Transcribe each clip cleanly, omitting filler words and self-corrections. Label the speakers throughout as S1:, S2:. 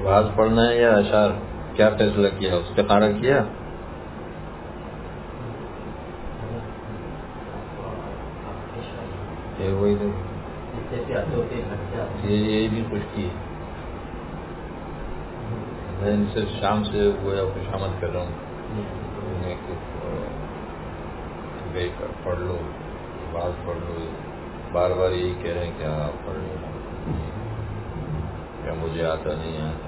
S1: Was پڑھنا ہے یا اشعار؟ کیا فیصلہ کیا؟ استخارہ کیا؟ وہی یہ بھی خشکی ہے. میں ان سے شام سے گویا خوشامد کر رہا ہوں. پڑھ لو، باز پڑھ لو. بار بار یہی کہہ رہے ہیں کہ آپ پڑھ لو، کیا مجھے آتا نہیں آتا.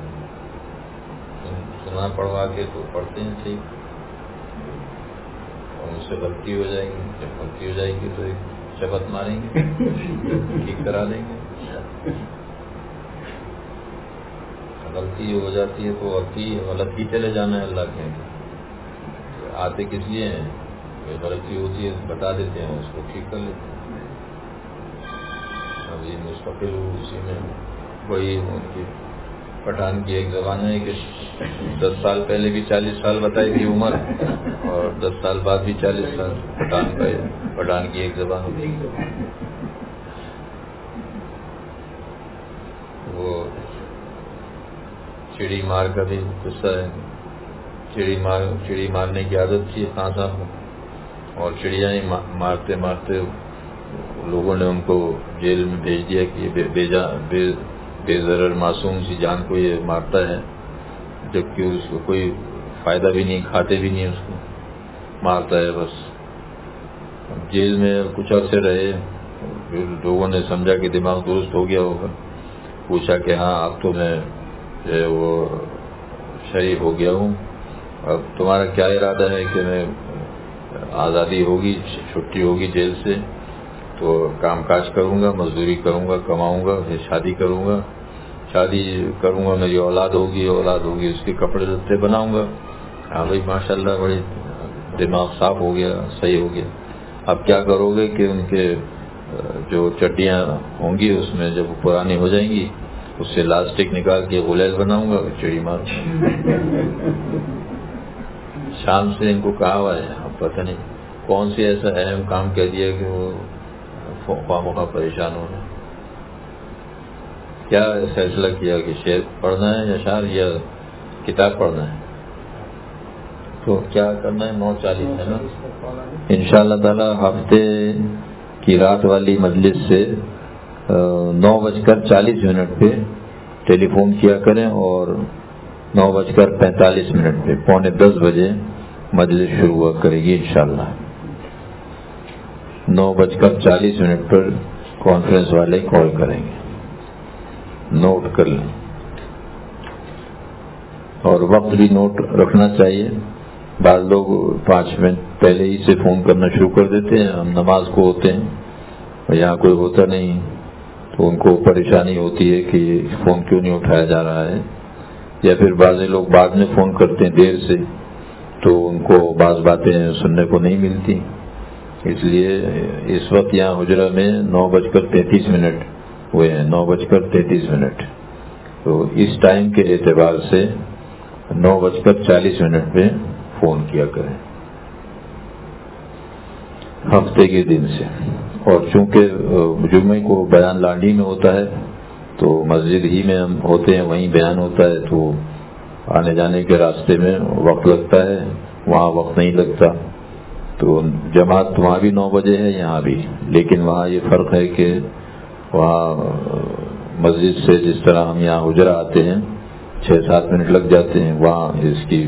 S1: سنا پڑھوا کے تو پڑھتے ہیں ٹھیک، اور مجھ سے غلطی ہو جائے گی. جب غلطی ہو جائے گی تو ایک شبت ماریں گے، ٹھیک کرا دیں گے. غلطی ہو جاتی ہے تو غلط ہی چلے جانا ہے. اللہ کے آتے کس لیے ہیں؟ غلطی ہوتی ہے بتا دیتے ہیں، اس کو ٹھیک کر لیتے ہیں. ابھی مستقل اسی میں وہی ان کی پٹھان کی ایک زبان ہے کہ 10 سال پہلے بھی 40 سال بتائی تھی عمر، اور 10 سال بعد بھی 40 سال. پٹھان کی ایک زبان ہوتی ہے. وہ چڑی مار کا بھی قصہ ہے. چڑی مارنے کی عادت تھی خان صاحب کو، اور چڑیا ہی مارتے مارتے لوگوں نے ان کو جیل میں بھیج دیا کہ بے ضرر معصوم سی جان کو یہ مارتا ہے، جبکہ اس کو کوئی فائدہ بھی نہیں، کھاتے بھی نہیں، اس کو مارتا ہے بس. جیل میں کچھ عرصے رہے، لوگوں نے سمجھا کہ دماغ درست ہو گیا ہوگا. پوچھا کہ ہاں اب تو میں جو ہے وہ شریف ہو گیا ہوں، اب تمہارا کیا ارادہ ہے؟ کہ میں آزادی ہوگی، چھٹی ہوگی جیل سے تو کام کاج کروں گا، مزدوری کروں گا، کماؤں گا، پھر شادی کروں گا، میری اولاد ہوگی، اس کے کپڑے لتے بناؤں گا. ہاں بھائی ماشاء اللہ، بڑی دماغ صاف ہو گیا، صحیح ہو گیا. اب کیا کرو گے کہ ان کے جو چڈیاں ہوں گی اس میں جب پرانی ہو جائیں گی اس سے لاسٹک نکال کے غلیل بناؤں گا، چڑی ماروں. شام سے ان کو کہا ہوا ہے، اب پتہ نہیں کون سی ایسا اہم کام کہہ دیا کہ وہ خواہ پریشان ہو رہے ہیں. کیا فیصلہ کیا کہ شعر پڑھنا ہے یا اشعار یا کتاب پڑھنا ہے؟ تو کیا کرنا ہے؟ 9:40 ہے نا انشاءاللہ تعالی. ہفتے کی رات والی مجلس سے 9:40 پہ ٹیلی فون کیا کریں، اور 9:45 پہ 9:45 بجے مجلس شروع ہوا کرے گی انشاءاللہ. 9:40 پر کانفرنس والے کال کریں گے، نوٹ کر لیں. اور وقت بھی نوٹ رکھنا چاہیے. بعض لوگ 5 منٹ پہلے ہی سے فون کرنا شروع کر دیتے ہیں. ہم نماز کو ہوتے ہیں اور یہاں کوئی ہوتا نہیں، تو ان کو پریشانی ہوتی ہے کہ فون کیوں نہیں اٹھایا جا رہا ہے. یا پھر بعض لوگ بعد میں فون کرتے ہیں دیر سے، تو ان کو بعض باتیں سننے کو نہیں ملتی. اس لیے اس وقت یہاں حجرہ میں 9:33 ہوئے ہیں، 9:33. تو اس ٹائم کے اعتبار سے 9:40 پہ فون کیا کریں ہفتے کے دن سے. اور چونکہ جمعے کو بیان لانڈی میں ہوتا ہے تو مسجد ہی میں ہم ہوتے ہیں، وہیں بیان ہوتا ہے، تو آنے جانے کے راستے میں وقت لگتا ہے، وہاں وقت نہیں لگتا. تو جماعت وہاں بھی 9 بجے ہے، یہاں بھی، لیکن وہاں یہ فرق ہے کہ وہاں مسجد سے جس طرح ہم یہاں حجرہ آتے ہیں 6-7 منٹ لگ جاتے ہیں، وہاں اس کی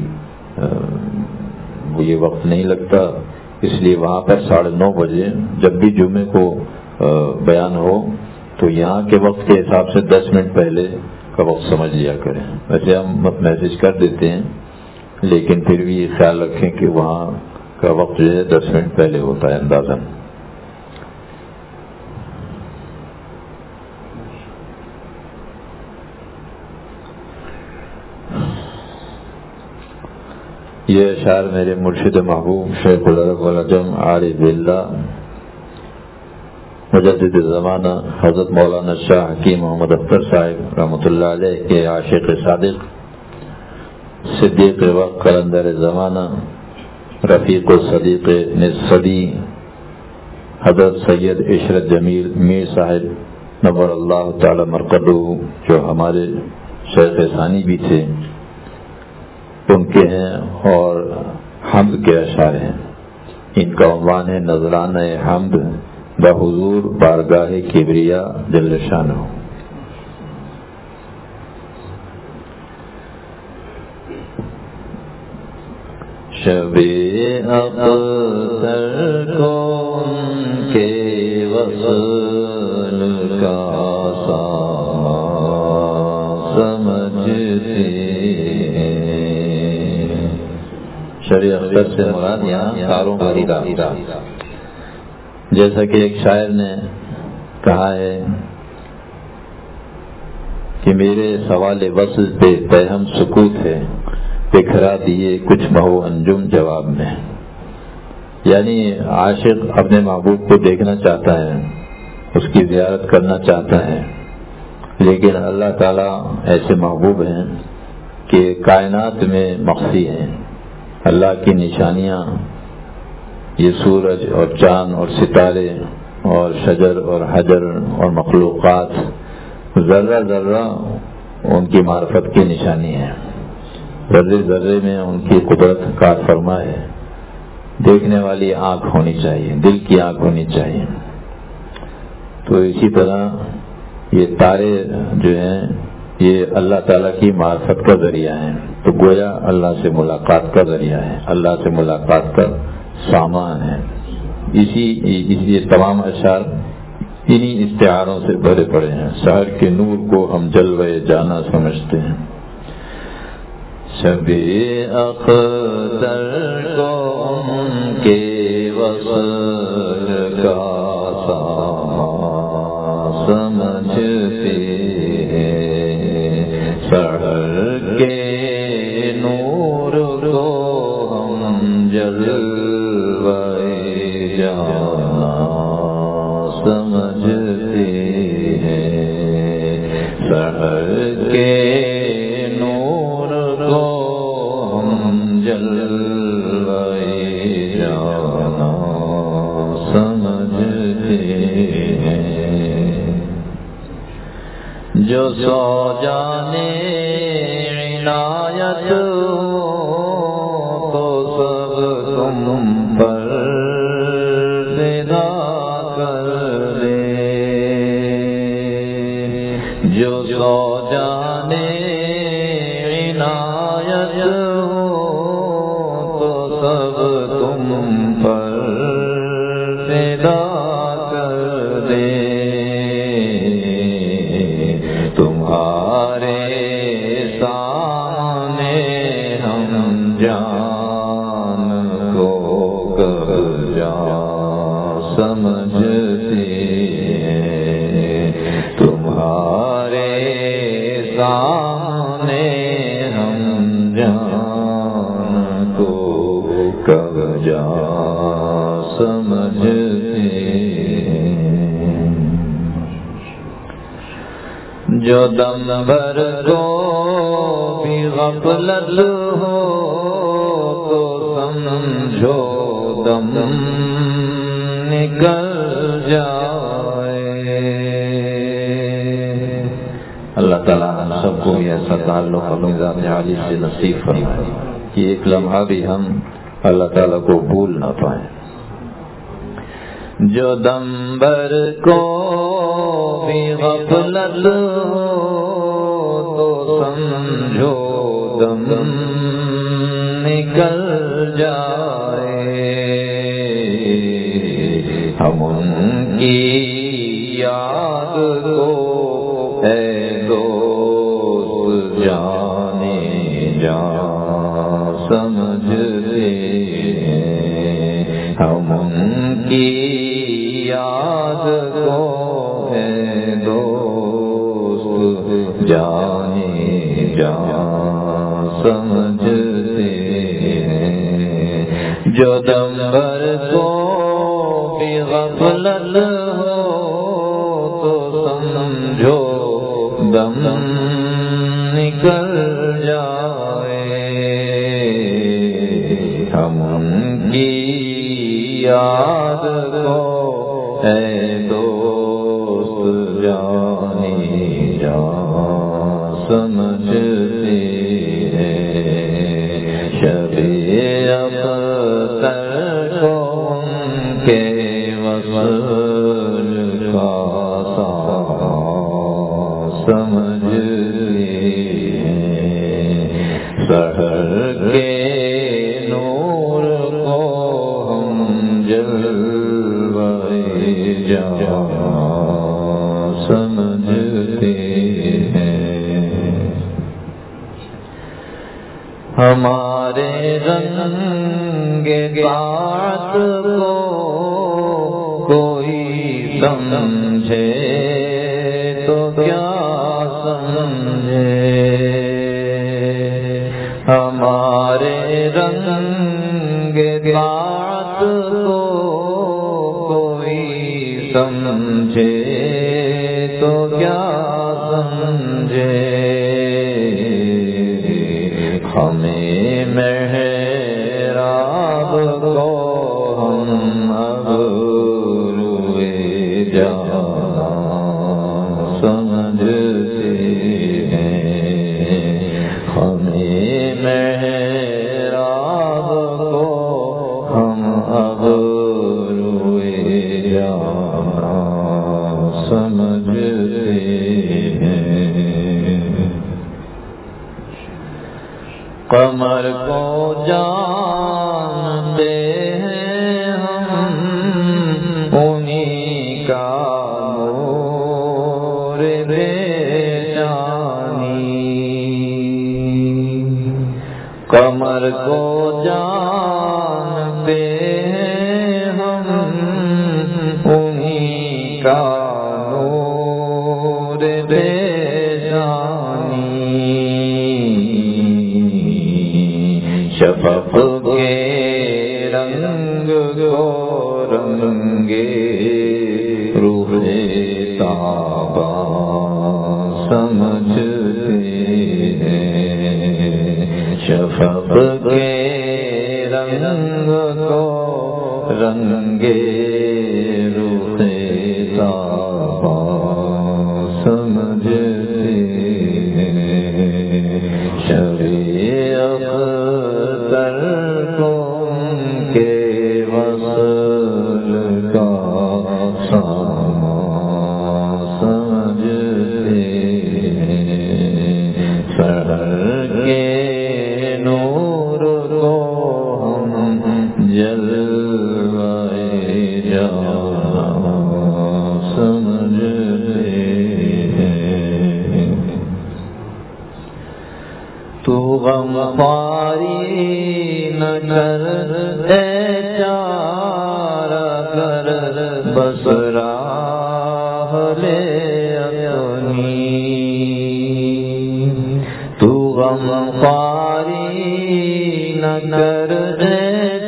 S1: یہ وقت نہیں لگتا. اس لیے وہاں پر 9:30 بجے جب بھی جمعے کو بیان ہو تو یہاں کے وقت کے حساب سے 10 منٹ پہلے کا وقت سمجھ لیا کریں. ویسے ہم میسج کر دیتے ہیں، لیکن پھر بھی یہ خیال رکھیں کہ وہاں کا وقت جو ہے 10 منٹ پہلے ہوتا ہے اندازاً. یہ اشعار میرے مرشد محبوب شیخ العرب والعجم عارف باللہ مجدد زمانہ حضرت مولانا شاہ حکیم محمد اختر صاحب رحمۃ اللہ علیہ کے عاشق صادق، صدیق وقت، قلندر زمانہ، رفیق و صدیق نصفی حضرت سید عشرت جمیل میر صاحب نور اللہ تعالی مرقدہ، جو ہمارے شیخ ثانی بھی تھے، ان کے ہیں اور حمد کے اشعار ہیں. ان کا عنوان ہے نذرانہ حمد بحضور بارگاہ کبریا جل شانہ. شب اختر کو ان کے وصل کا سمجھتے. شب اختر سے مراد یہاں تاروں کا ہیرا. جیسا کہ ایک شاعر نے کہا ہے کہ میرے سوال وصل پہ پیہم سکوت ہے، بکھرا دیے کچھ مہو انجم جواب میں. یعنی عاشق اپنے محبوب کو دیکھنا چاہتا ہے، اس کی زیارت کرنا چاہتا ہے، لیکن اللہ تعالیٰ ایسے محبوب ہیں کہ کائنات میں مخفی ہیں. اللہ کی نشانیاں یہ سورج اور چاند اور ستارے اور شجر اور حجر اور مخلوقات ذرہ ذرہ ان کی معرفت کی نشانی ہے. ذرے ذرے میں ان کی قدرت کار فرما ہے. دیکھنے والی آنکھ ہونی چاہیے، دل کی آنکھ ہونی چاہیے. تو اسی طرح یہ تارے جو ہیں یہ اللہ تعالیٰ کی معرفت کا ذریعہ ہیں. تو گویا اللہ سے ملاقات کا ذریعہ ہے، اللہ سے ملاقات کا سامان ہے. اسی تمام اشعار انہی استعاروں سے بھرے پڑے ہیں. سحر کے نور کو ہم جلوے جانا سمجھتے ہیں. شب اختر کو ان کے وصل کا سمجھتے ہیں. سحر کے نور کو ہم جلوے جانا سمجھتے ہیں. سحر کے نور کو ہم جلوے جانا سمجھتے ہیں. جو سو جانے عنایت تو سب تم پر ندا کر دے. جو سو جانے عنایت تو سب تم پر ندا کر دے. تمہارے سامنے ہم جان کو جا سمجھتے ہیں. تمہارے سامنے ہم جان کو جا سمجھتے ہیں. جو دم بھر کو بھی غفلت ہو تو سمجھو دم نکل جائے. اللہ تعالیٰ ہم سب کو بھی ایسا تعلق اپنی ذات عالی سے نصیب فرمائے کہ ایک لمحہ بھی ہم اللہ تعالیٰ کو بھول نہ پائیں. جو دم بھر کو بھی غفلت ہو تو سمجھو دم نکل جائے. ہم ان کی یاد کو اے دوست جانے جا سمجھتے ہیں. ہم ان کی یاد کو اے دوست جانے جا سمجھتے ہیں. جو دم بھر کو بھی غفلت ہو تو سمجھو دم نکل جائے. ہم ان کی یاد کو اے دوست جانے جا سمجھ شفیع اختر کو ان کے وصل کا سمجھتے ہیں، سحر کے نور کو ہم جلوہ جہاں سمجھتے ہیں، ہمارے رنگ طاعت کو کوئی سمجھے تو کیا سمجھے، ہمارے رنگ طاعت کو کوئی سمجھے تو کیا سمجھے، ہمیں محراب کو ہم اب روئے جہاں سمجھتے ہیں، ہمیں محراب کو ہم اب روئے جہاں سمجھتے ہیں، قمر کو جانتے ہیں ہم انہی کا نور پیشانی، قمر کو جانتے ہیں ہم انہی کا نور پیشانی، شفق کے رنگ کو رنگے روح تابا سمجھتے ہیں، شفق کے رنگ کو رنگے روح تابا سمجھتے ہیں، شفیع اختر کو ان کے وصل کا سمجھتے ہیں، سحر کے نور کو ہم جلوہ جہاں سمجھتے ہیں، تو غم خواری نہ کر اے چارہ گر بس راہ لے اپنی، تو غم خواری نہ کر اے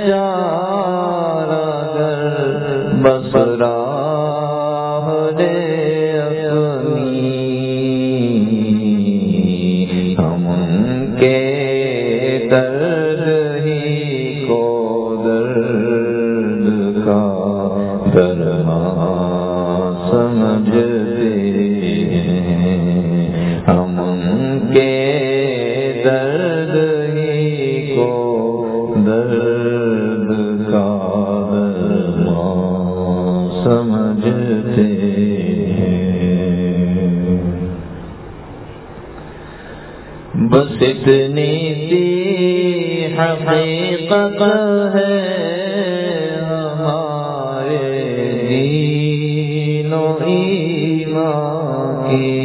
S1: چارہ گر بس راہ لے اپنی، ہم کے درد ہی کو درد کا درما سمجھتے ہیں، ہم کے درد ہی کو درد کا درما سمجھتے ہیں، بس اتنی سی حقیقت ہے ہمارے دین و ایمان کی،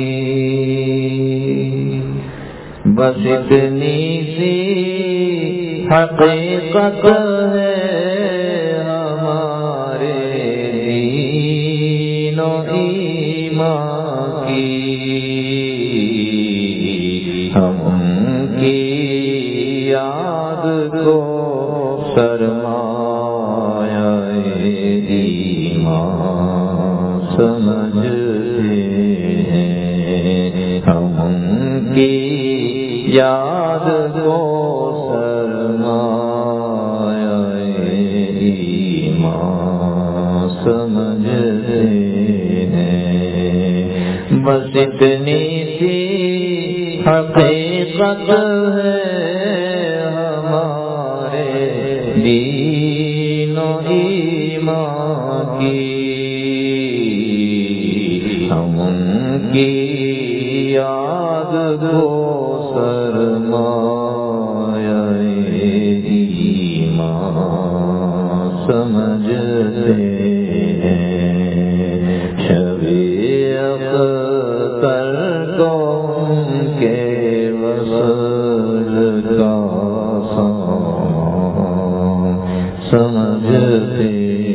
S1: بس اتنی سی حقیقت ہے ہمارے دین و ایمان کی، ہم کی یاد کو سرمایہ ایمان سمجھتے ہیں، ہم کی یاد کو سرمایہ ایمان سمجھتے ہیں، بس اتنی سی حقیقت ہے ہمارے دین و ایمان کی ہم ان کی یاد کو سرمایہ ایمان سمجھتے ہیں سمجھتے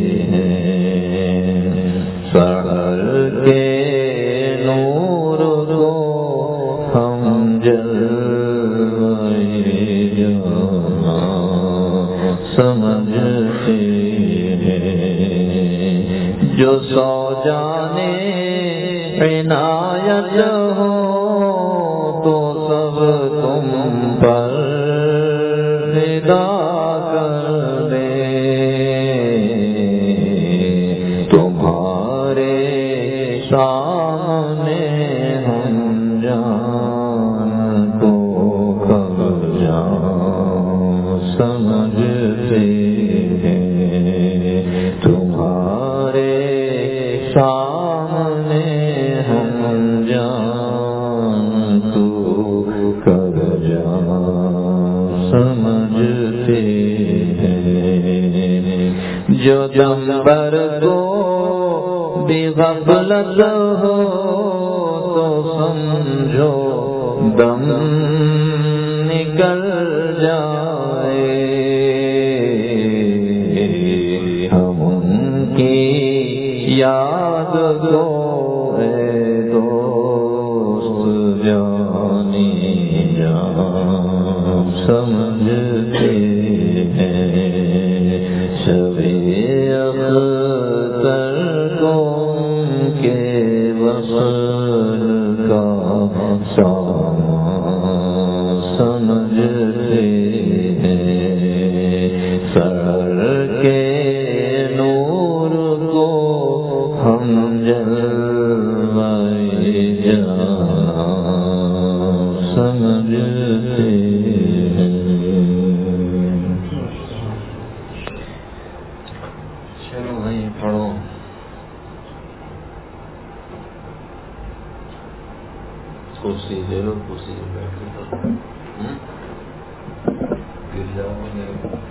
S1: ہیں سحر کے نور کو ہم جلوے جہاں سمجھتے ہیں جو سو جانے عنایت ہو تو سب تم پر فدا سامنے ہم جان کو کب جان سمجھتے ہیں تمہارے سامنے ہم جان کو کب جان سمجھتے ہیں جو جنبر کو بھی غفلت ہو تو سمجھو دم نکل جائے ہم ان کی یاد کو اے دوست جانی جان سمجھتے ہیں شبِ اختر کے وصل کا سامان سمجھتے ہیں سر کے نور کو ہم جلوے جہاں سمجھتے ہیں. چلو بھائی پڑھو. کرسی لے لو, کرسی پہ بیٹھ کے گر جاؤ گے.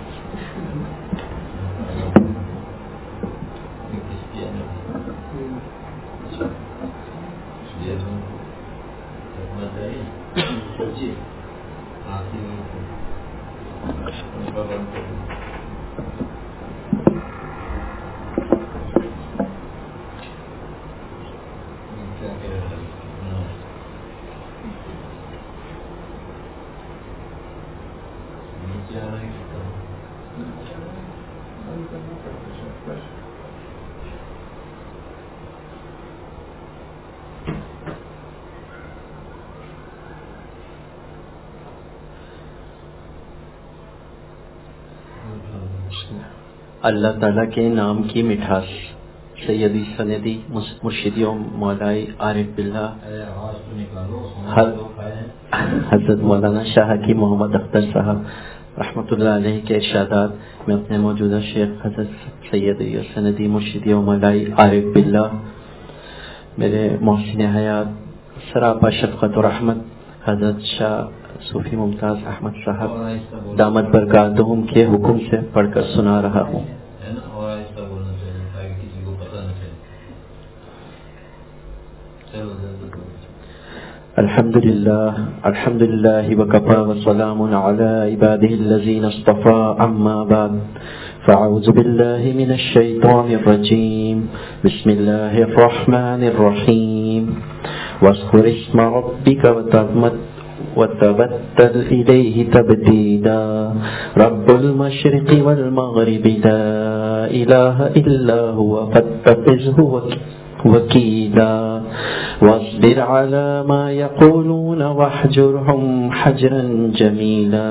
S2: اللہ تعالیٰ کے نام کی مٹھاس. سیدی سندی مرشدی و مولائی عارف باللہ حضرت مولانا شاہ کی محمد اختر صاحب رحمۃ اللہ علیہ کے ارشادات میں اپنے موجودہ شیخ حضرت سیدی و سندی مرشدی و مولائی عارف باللہ میرے محسن حیات سراپا شفقت و رحمت حضرت شاہ صوفی ممتاز احمد صاحب دامت برکاتہم کے حکم سے پڑھ کر سنا رہا ہوں. الحمد للہ وکفا وسلام علی عباده الذین اصطفى اما بعد فاعوذ باللہ من الشیطان الرجیم بسم اللہ الرحمن الرحیم واذکر اسم ربک وتبتل الیہ تبتیلا رب المشرق والمغرب لا الہ الا هو فاتخذہ وکیلا واصبر على ما يقولون واحجرهم حجرا جمیلا.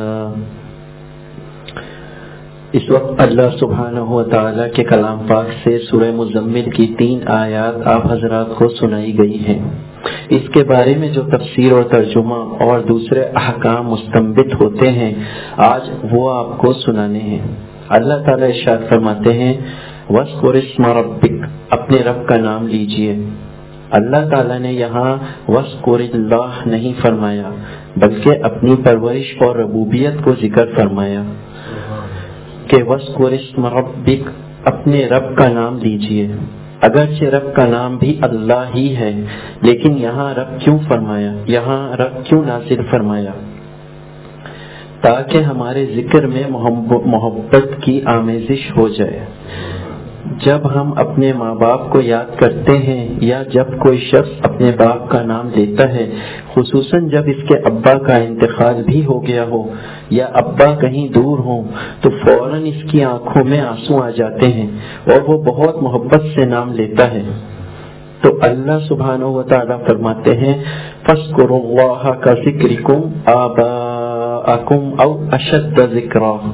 S2: اس وقت اللہ سبحانہ و تعالیٰ کے کلام پاک سے سورہ مزمل کی 3 آیات آپ حضرات کو سنائی گئی ہیں. اس کے بارے میں جو تفسیر اور ترجمہ اور دوسرے احکام مستنبط ہوتے ہیں آج وہ آپ کو سنانے ہیں. اللہ تعالیٰ ارشاد فرماتے ہیں وَاذْكُرِ اسْمَ رَبِّكَ، اپنے رب کا نام لیجئے۔ اللہ تعالیٰ نے یہاں وَاذْكُرِ اللَّهَ نہیں فرمایا، بلکہ اپنی پرورش اور ربوبیت کو ذکر فرمایا کہ وَاذْكُرِ اسْمَ رَبِّكَ، اپنے رب کا نام لیجئے۔ اگرچہ رب کا نام بھی اللہ ہی ہے، لیکن یہاں رب کیوں فرمایا، یہاں رب کیوں نازل فرمایا؟ تاکہ ہمارے ذکر میں محبت کی آمیزش ہو جائے۔ جب ہم اپنے ماں باپ کو یاد کرتے ہیں یا جب کوئی شخص اپنے باپ کا نام لیتا ہے، خصوصاً جب اس کے ابا کا انتقال بھی ہو گیا ہو یا ابا کہیں دور ہوں، تو فوراً اس کی آنکھوں میں آنسو آ جاتے ہیں اور وہ بہت محبت سے نام لیتا ہے۔ تو اللہ سبحانہ و تعالیٰ فرماتے ہیں فَاذْكُرُوا اللَّهَ كَذِكْرِكُمْ آبَاءَكُمْ أَوْ أَشَدَّ ذِكْرًا،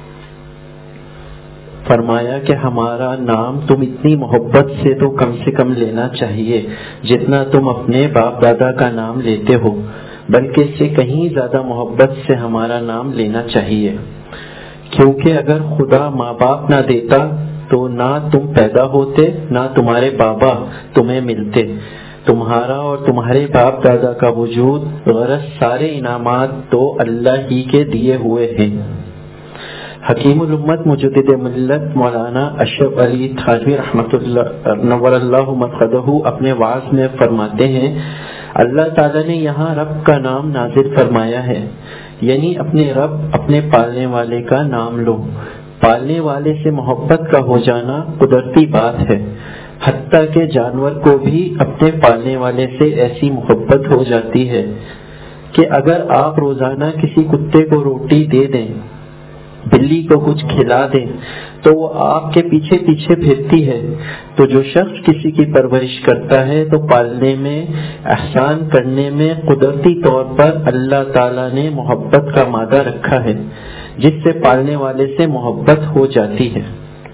S2: فرمایا کہ ہمارا نام تم اتنی محبت سے تو کم سے کم لینا چاہیے جتنا تم اپنے باپ دادا کا نام لیتے ہو، بلکہ اس سے کہیں زیادہ محبت سے ہمارا نام لینا چاہیے، کیونکہ اگر خدا ماں باپ نہ دیتا تو نہ تم پیدا ہوتے نہ تمہارے بابا تمہیں ملتے۔ تمہارا اور تمہارے باپ دادا کا وجود، غرض سارے انعامات تو اللہ ہی کے دیے ہوئے ہیں۔ حکیم الامت مجدد ملت مولانا اشرف علی تھانوی رحمۃ اللہ نور اللہ مرقدہ اپنے وعظ میں فرماتے ہیں اللہ تعالیٰ نے یہاں رب کا نام نازل فرمایا ہے، یعنی اپنے رب، اپنے پالنے والے کا نام لو۔ پالنے والے سے محبت کا ہو جانا قدرتی بات ہے، حتیٰ کہ جانور کو بھی اپنے پالنے والے سے ایسی محبت ہو جاتی ہے کہ اگر آپ روزانہ کسی کتے کو روٹی دے دیں، بلی کو کچھ کھلا دیں، تو وہ آپ کے پیچھے پیچھے پھرتی ہے۔ تو جو شخص کسی کی پرورش کرتا ہے تو پالنے میں، احسان کرنے میں قدرتی طور پر اللہ تعالیٰ نے محبت کا مادہ رکھا ہے، جس سے پالنے والے سے محبت ہو جاتی ہے۔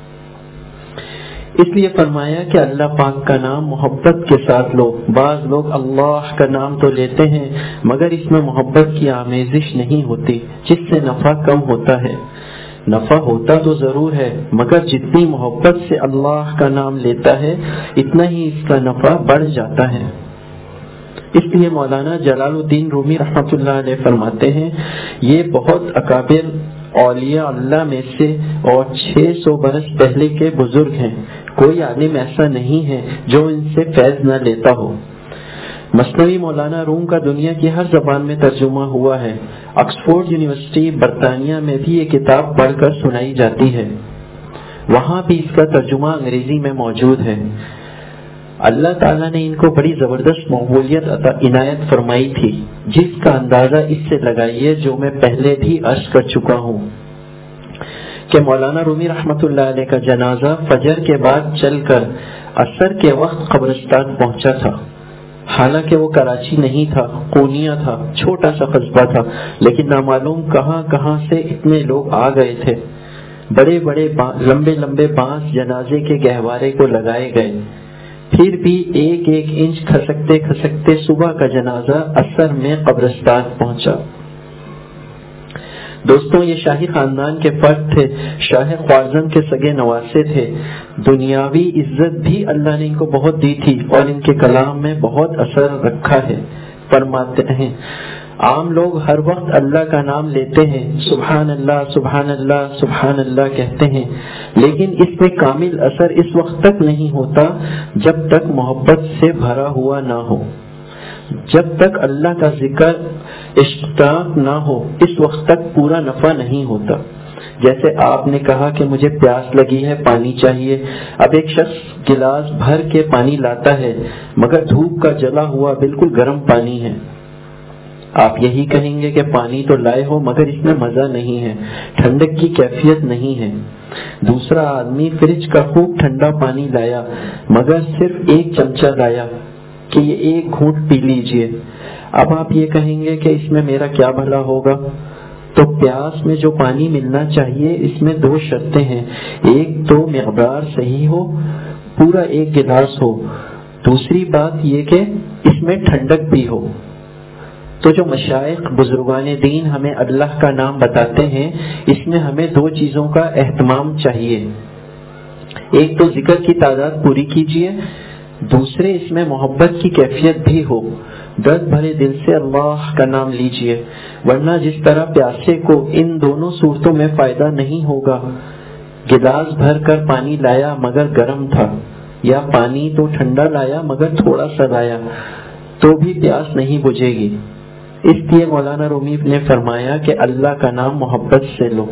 S2: اس لیے فرمایا کہ اللہ پاک کا نام محبت کے ساتھ لو۔ بعض لوگ اللہ کا نام تو لیتے ہیں مگر اس میں محبت کی آمیزش نہیں ہوتی، جس سے نفع کم ہوتا ہے۔ نفع ہوتا تو ضرور ہے، مگر جتنی محبت سے اللہ کا نام لیتا ہے اتنا ہی اس کا نفع بڑھ جاتا ہے۔ اس لیے مولانا جلال الدین رومی رحمۃ اللہ علیہ فرماتے ہیں یہ بہت اکابر اولیاء اللہ میں سے اور 600 برس پہلے کے بزرگ ہیں، کوئی عالم ایسا نہیں ہے جو ان سے فیض نہ لیتا ہو۔ مثنوی مولانا روم کا دنیا کی ہر زبان میں ترجمہ ہوا ہے۔ آکسفورڈ یونیورسٹی برطانیہ میں بھی یہ کتاب پڑھ کر سنائی جاتی ہے، وہاں بھی اس کا ترجمہ انگریزی میں موجود ہے۔ اللہ تعالیٰ نے ان کو بڑی زبردست مقبولیت عنایت فرمائی تھی، جس کا اندازہ اس سے لگائیے جو میں پہلے بھی عرض کر چکا ہوں کہ مولانا رومی رحمۃ اللہ علیہ کا جنازہ فجر کے بعد چل کر عصر کے وقت قبرستان پہنچا تھا۔ حالانکہ وہ کراچی نہیں تھا، قونیہ تھا، چھوٹا سا قصبہ تھا، لیکن نامعلوم کہاں کہاں سے اتنے لوگ آ گئے تھے۔ بڑے بڑے لمبے لمبے بانس جنازے کے گہوارے کو لگائے گئے، پھر بھی ایک ایک انچ کھسکتے کھسکتے صبح کا جنازہ عصر میں قبرستان پہنچا۔ دوستوں، یہ شاہی خاندان کے فرد تھے، شاہ خوارزم کے سگے نواسے تھے۔ دنیاوی عزت بھی اللہ نے ان کو بہت دی تھی اور ان کے کلام میں بہت اثر رکھا ہے۔ فرماتے ہیں عام لوگ ہر وقت اللہ کا نام لیتے ہیں، سبحان اللہ سبحان اللہ سبحان اللہ کہتے ہیں، لیکن اس میں کامل اثر اس وقت تک نہیں ہوتا جب تک محبت سے بھرا ہوا نہ ہو، جب تک اللہ کا ذکر اشتیاق نہ ہو، اس وقت تک پورا نفع نہیں ہوتا۔ جیسے آپ نے کہا کہ مجھے پیاس لگی ہے، پانی چاہیے، اب ایک شخص گلاس بھر کے پانی لاتا ہے مگر دھوپ کا جلا ہوا بالکل گرم پانی ہے، آپ یہی کہیں گے کہ پانی تو لائے ہو مگر اس میں مزہ نہیں ہے، ٹھنڈک کی کیفیت نہیں ہے۔ دوسرا آدمی فریج کا خوب ٹھنڈا پانی لایا مگر صرف ایک چمچہ لایا کہ یہ ایک گھونٹ پی لیجئے، اب آپ یہ کہیں گے کہ اس میں میرا کیا بھلا ہوگا؟ تو پیاس میں جو پانی ملنا چاہیے اس میں دو شرطیں ہیں، ایک تو مقدار صحیح ہو، پورا ایک گلاس ہو، دوسری بات یہ کہ اس میں ٹھنڈک بھی ہو۔ تو جو مشائخ بزرگان دین ہمیں اللہ کا نام بتاتے ہیں، اس میں ہمیں دو چیزوں کا اہتمام چاہیے. ایک تو ذکر کی تعداد پوری کیجیے، دوسرے اس میں محبت کی کیفیت بھی ہو. درد بھرے دل سے اللہ کا نام لیجیے، ورنہ جس طرح پیاسے کو ان دونوں صورتوں میں فائدہ نہیں ہوگا. گلاس بھر کر پانی لایا مگر گرم تھا، یا پانی تو ٹھنڈا لایا مگر تھوڑا سا لایا، تو بھی پیاس نہیں بجھے گی. اس لیے مولانا رومی نے فرمایا کہ اللہ کا نام محبت سے لو.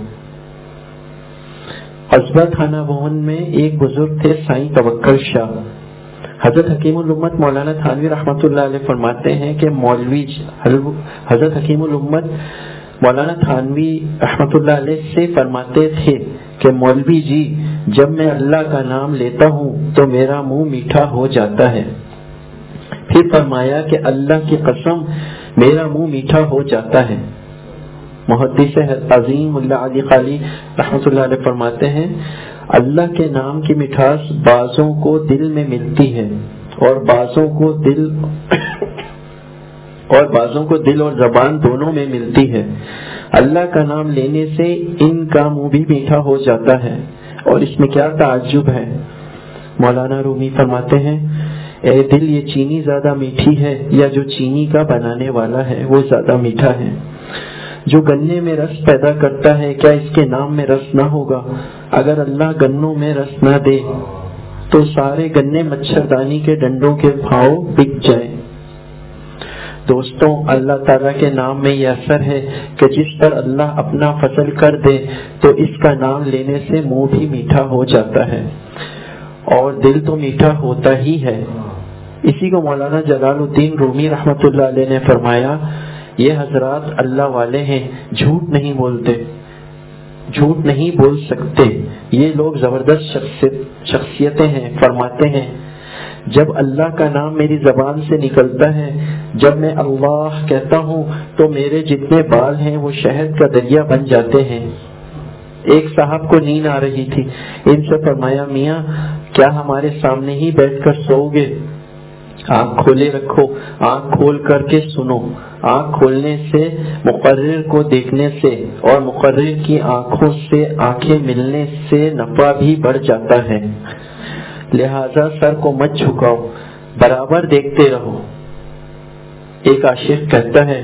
S2: قصبہ تھانہ بہن میں ایک بزرگ تھے سائیں توکل شاہ. حضرت حکیم الامت مولانا تھانوی رحمۃ اللہ علیہ فرماتے ہیں کہ حضرت حکیم الامت مولانا تھانوی رحمۃ اللہ علیہ سے فرماتے تھے کہ مولوی جی، جب میں اللہ کا نام لیتا ہوں تو میرا منہ میٹھا ہو جاتا ہے. پھر فرمایا کہ اللہ کی قسم میرا منہ میٹھا ہو جاتا ہے. محدث عظیم اللہ علی قالی رحمۃ اللہ علیہ فرماتے ہیں اللہ کے نام کی مٹھاس بعضوں کو دل میں ملتی ہے اور بعضوں کو دل اور زبان دونوں میں ملتی ہے. اللہ کا نام لینے سے ان کا منہ بھی میٹھا ہو جاتا ہے، اور اس میں کیا تعجب ہے. مولانا رومی فرماتے ہیں اے دل، یہ چینی زیادہ میٹھی ہے یا جو چینی کا بنانے والا ہے وہ زیادہ میٹھا ہے؟ جو گنے میں رس پیدا کرتا ہے کیا اس کے نام میں رس نہ ہوگا؟ اگر اللہ گنوں میں رس نہ دے تو سارے گنے مچھردانی کے ڈنڈوں کے بھاؤ بک جائیں. دوستوں، اللہ تعالیٰ کے نام میں یہ اثر ہے کہ جس پر اللہ اپنا فضل کر دے تو اس کا نام لینے سے منہ بھی میٹھا ہو جاتا ہے، اور دل تو میٹھا ہوتا ہی ہے. اسی کو مولانا جلال الدین رومی رحمۃ اللہ علیہ نے فرمایا، یہ حضرات اللہ والے ہیں، جھوٹ نہیں بولتے، جھوٹ نہیں بول سکتے. یہ لوگ زبردست شخصیتیں ہیں. فرماتے ہیں جب اللہ کا نام میری زبان سے نکلتا ہے، جب میں اللہ کہتا ہوں تو میرے جتنے بال ہیں وہ شہد کا دریا بن جاتے ہیں. ایک صاحب کو نیند آ رہی تھی. ان سے فرمایا میاں کیا ہمارے سامنے ہی بیٹھ کر سو گے؟ آنکھ کھولے رکھو، آنکھ کھول کر کے سنو. آنکھ کھولنے سے مقرر کو دیکھنے سے اور مقرر کی آنکھوں سے آنکھیں ملنے سے نفع بھی بڑھ جاتا ہے. لہذا سر کو مت جھکاؤ، برابر دیکھتے رہو. ایک عاشق کہتا ہے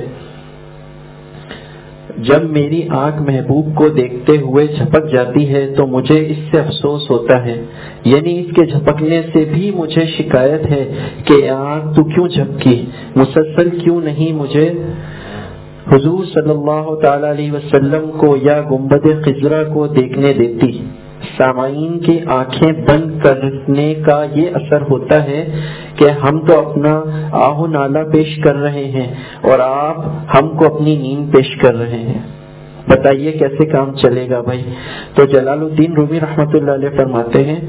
S2: جب میری آنکھ محبوب کو دیکھتے ہوئے جھپک جاتی ہے تو مجھے اس سے افسوس ہوتا ہے، یعنی اس کے جھپکنے سے بھی مجھے شکایت ہے کہ آنکھ تو کیوں جھپکی، مسلسل کیوں نہیں مجھے حضور صلی اللہ تعالی علیہ وسلم کو یا گنبد خضرا کو دیکھنے دیتی. سامعین کی آنکھیں بند کرنے کا یہ اثر ہوتا ہے کہ ہم تو اپنا آہ و نالہ پیش کر رہے ہیں اور آپ ہم کو اپنی نیند پیش کر رہے ہیں. بتائیے کیسے کام چلے گا بھائی. تو جلال الدین رومی رحمۃ اللہ علیہ فرماتے ہیں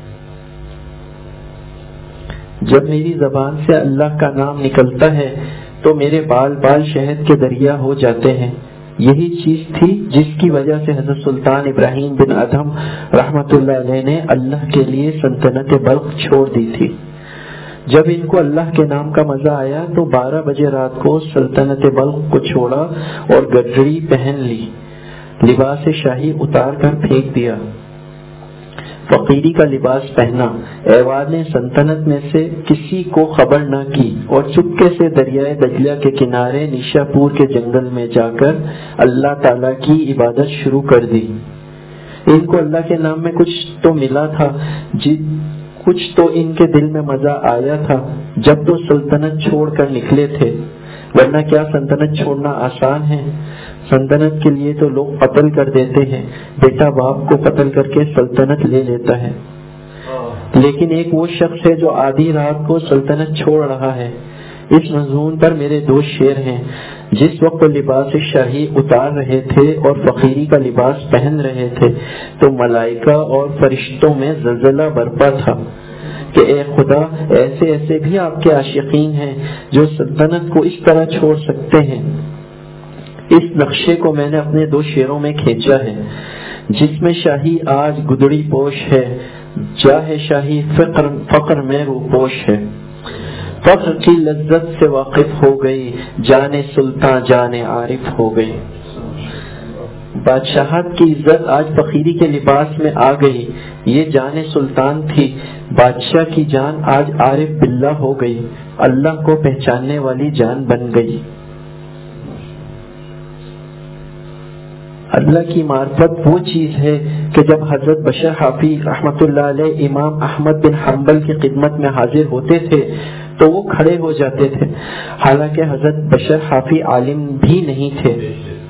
S2: جب میری زبان سے اللہ کا نام نکلتا ہے تو میرے بال بال شہد کے دریا ہو جاتے ہیں. یہی چیز تھی جس کی وجہ سے حضرت سلطان ابراہیم بن ادھم رحمۃ اللہ علیہ نے اللہ کے لیے سلطنت بلخ چھوڑ دی تھی. جب ان کو اللہ کے نام کا مزہ آیا تو 12 بجے رات کو سلطنت بلخ کو چھوڑا اور گڈری پہن لی، لباس شاہی اتار کر پھینک دیا، فقیری کا لباس پہنا. ایوان سلطنت میں سے کسی کو خبر نہ کی اور چپکے سے دریائے دجلہ کے کنارے نیشا پور کے جنگل میں جا کر اللہ تعالیٰ کی عبادت شروع کر دی. ان کو اللہ کے نام میں کچھ تو ملا تھا، کچھ تو ان کے دل میں مزہ آیا تھا جب تو سلطنت چھوڑ کر نکلے تھے، ورنہ کیا سلطنت چھوڑنا آسان ہے؟ سلطنت کے لیے تو لوگ قتل کر دیتے ہیں، بیٹا باپ کو قتل کر کے سلطنت لے لیتا ہے. لیکن ایک وہ شخص ہے جو آدھی رات کو سلطنت چھوڑ رہا ہے. اس مضمون پر میرے 2 شعر ہیں. جس وقت لباس شاہی اتار رہے تھے اور فقیری کا لباس پہن رہے تھے تو ملائکہ اور فرشتوں میں زلزلہ برپا تھا کہ اے خدا، ایسے ایسے بھی آپ کے عاشقین ہیں جو سلطنت کو اس طرح چھوڑ سکتے ہیں. اس نقشے کو میں نے اپنے 2 شعروں میں کھینچا ہے، جس میں شاہی آج گدڑی پوش ہے، جاہ شاہی فقر میں روپوش ہے. فخر کی لذت سے واقف ہو گئی، جان سلطان جان عارف ہو گئی۔ بادشاہت کی عزت آج فقیری کے لباس میں آ گئی، یہ جان سلطان تھی، بادشاہ کی جان آج عارف باللہ ہو گئی، اللہ کو پہچاننے والی جان بن گئی۔ اللہ کی معرفت وہ چیز ہے کہ جب حضرت بشر حافی رحمۃ اللہ علیہ امام احمد بن حنبل کی خدمت میں حاضر ہوتے تھے تو وہ کھڑے ہو جاتے تھے، حالانکہ حضرت بشر حافی عالم بھی نہیں تھے۔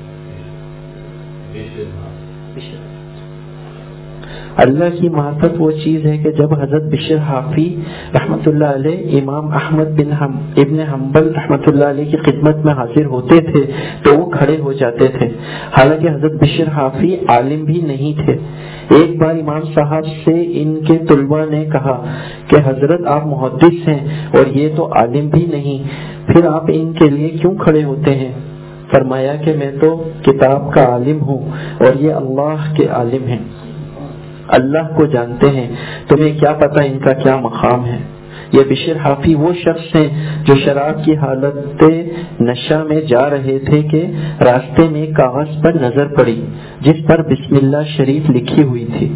S2: اللہ کی معرفت وہ چیز ہے کہ جب حضرت بشر حافی رحمۃ اللہ علیہ امام احمد بن ابن حنبل رحمۃ اللہ علیہ کی خدمت میں حاضر ہوتے تھے تو وہ کھڑے ہو جاتے تھے، حالانکہ حضرت بشر حافی عالم بھی نہیں تھے۔ ایک بار امام صاحب سے ان کے طلباء نے کہا کہ حضرت آپ محدث ہیں اور یہ تو عالم بھی نہیں، پھر آپ ان کے لیے کیوں کھڑے ہوتے ہیں؟ فرمایا کہ میں تو کتاب کا عالم ہوں اور یہ اللہ کے عالم ہیں، اللہ کو جانتے ہیں، تمہیں کیا پتہ ان کا کیا مقام ہے۔ یہ بشر حافی وہ شخص ہیں جو شراب کی حالت نشہ میں جا رہے تھے کہ راستے میں کاغذ پر نظر پڑی جس پر بسم اللہ شریف لکھی ہوئی تھی۔